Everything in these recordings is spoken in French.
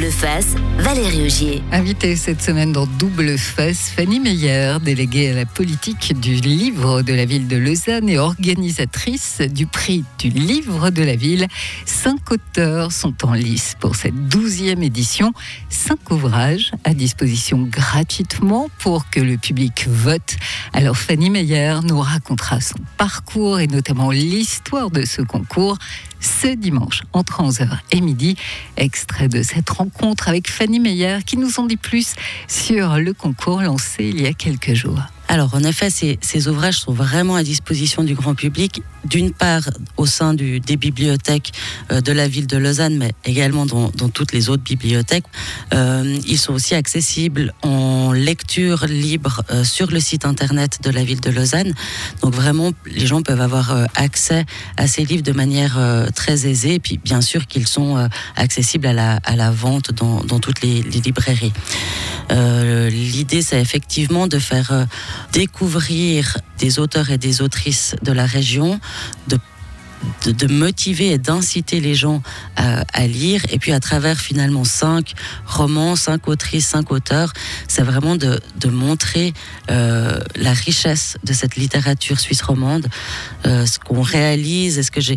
Double Face, Valérie Augier. Invitée cette semaine dans Double Face, Fanny Meyer, déléguée à la politique du livre de la ville de Lausanne et organisatrice du prix du livre de la ville. 5 auteurs sont en lice pour cette 12e édition. 5 ouvrages à disposition gratuitement pour que le public vote. Alors Fanny Meyer nous racontera son parcours et notamment l'histoire de ce concours ce dimanche entre 11h et midi. Extrait de cette rencontre avec Fanny Meyer qui nous en dit plus sur le concours lancé il y a quelques jours. Alors, en effet, ces ouvrages sont vraiment à disposition du grand public, d'une part au sein des bibliothèques de la ville de Lausanne, mais également dans toutes les autres bibliothèques. Ils sont aussi accessibles en lecture libre sur le site internet de la ville de Lausanne. Donc vraiment, les gens peuvent avoir accès à ces livres de manière très aisée. Et puis, bien sûr qu'ils sont accessibles à la vente dans toutes les librairies. L'idée, c'est effectivement de faire découvrir des auteurs et des autrices de la région, de motiver et d'inciter les gens à lire. Et puis à travers finalement 5 romans, 5 autrices, 5 auteurs, c'est vraiment de montrer la richesse de cette littérature suisse romande, ce qu'on réalise,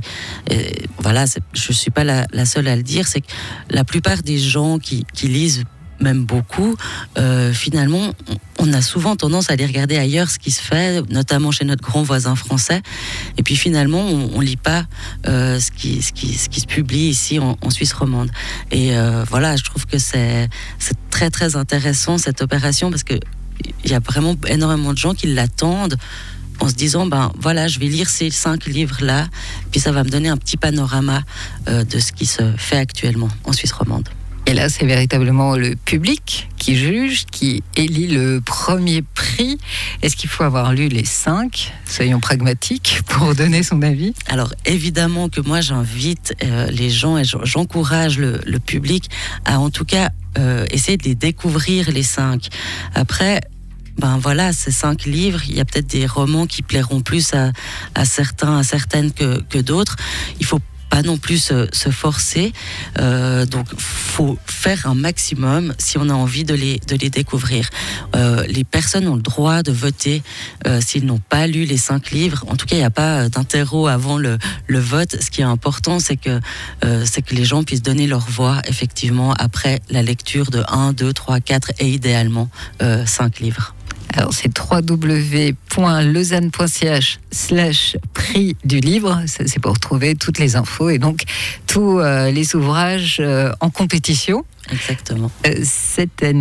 je suis pas la seule à le dire, c'est que la plupart des gens qui lisent même beaucoup, finalement, on a souvent tendance à aller regarder ailleurs ce qui se fait, notamment chez notre grand voisin français. Et puis finalement, on lit pas ce qui se publie ici en Suisse romande. Et je trouve que c'est très très intéressant cette opération parce que il y a vraiment énormément de gens qui l'attendent en se disant, je vais lire ces 5 livres-là, puis ça va me donner un petit panorama de ce qui se fait actuellement en Suisse romande. Et là, c'est véritablement le public qui juge, qui élit le premier prix. Est-ce qu'il faut avoir lu les 5 ? Soyons pragmatiques pour donner son avis. Alors, évidemment que moi, j'invite les gens et j'encourage le public à, en tout cas, essayer de les découvrir, les 5. Après, ces 5 livres, il y a peut-être des romans qui plairont plus à certaines que d'autres. Il faut pas non plus se forcer, donc faut faire un maximum si on a envie de les découvrir. Les personnes ont le droit de voter s'ils n'ont pas lu les 5 livres. En tout cas, il n'y a pas d'interro avant le vote. Ce qui est important, c'est que les gens puissent donner leur voix effectivement après la lecture de 1, 2, 3, 4 et idéalement 5 livres. Alors, c'est www.lausanne.ch/prix du livre. Ça, c'est pour trouver toutes les infos et donc tous les ouvrages en compétition. Exactement. Cette année.